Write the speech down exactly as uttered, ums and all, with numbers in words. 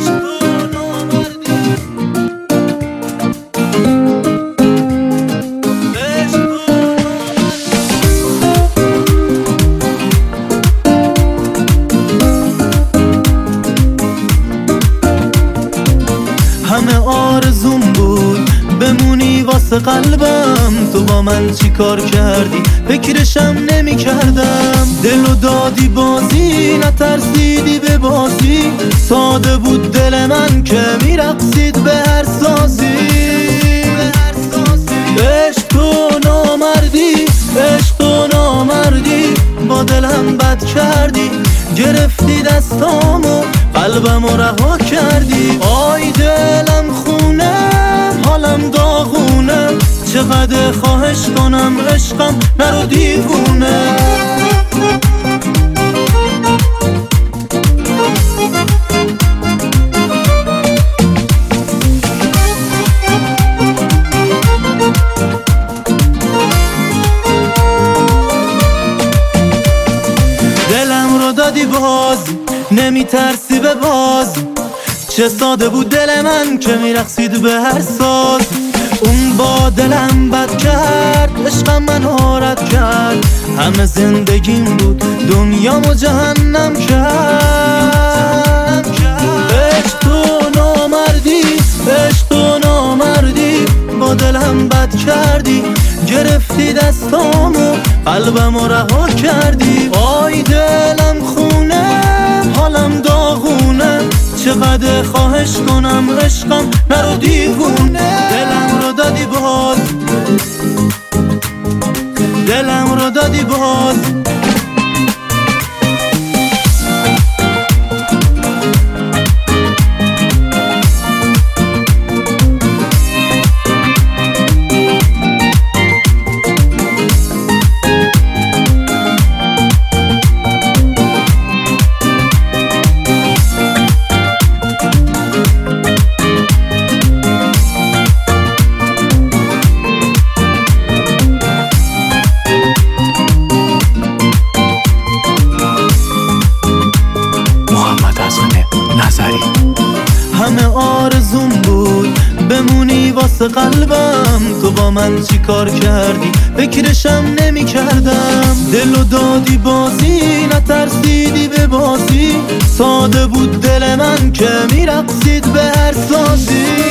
همه آرزوم بود بمونی واسه قلبم، تو با من چی کار کردی فکرشم نمی کردم. دلو دادی بازی نترسیدی به بازی، ساده بود دل من که میرقصید به هر سازی. عشق تو نامردی، عشق تو نامردی، با دلم بد کردی، گرفتی دستامو قلبمو رها کردی. آی دلم خونه حالم داغونه، چقدر خواهش کنم عشقم نرو دیوونه. دلم رو دادی باز نمی ترسی به باز، چه ساده بود دل من که میرقصید به هر ساز. اون با دلم بد کرد، عشقم من حارت کرد، همه زندگیم بود دنیامو جهنم کرد. عشق تو نامردی، عشق تو نامردی، با دلم بد کردی، گرفتی دستامو قلبمو رها کردی. آی دلم خونه حالم داغونه، چقدر خواهش کنم عشقم نرو دیوونه. دلم رو دادی باز، دلم رو دادی باز. همه آرزوم بود بمونی واسه قلبم، تو با من چی کار کردی فکرشم نمی کردم. دلو دادی بازی نترسیدی به بازی، ساده بود دل من که میرقصید به هر سازی.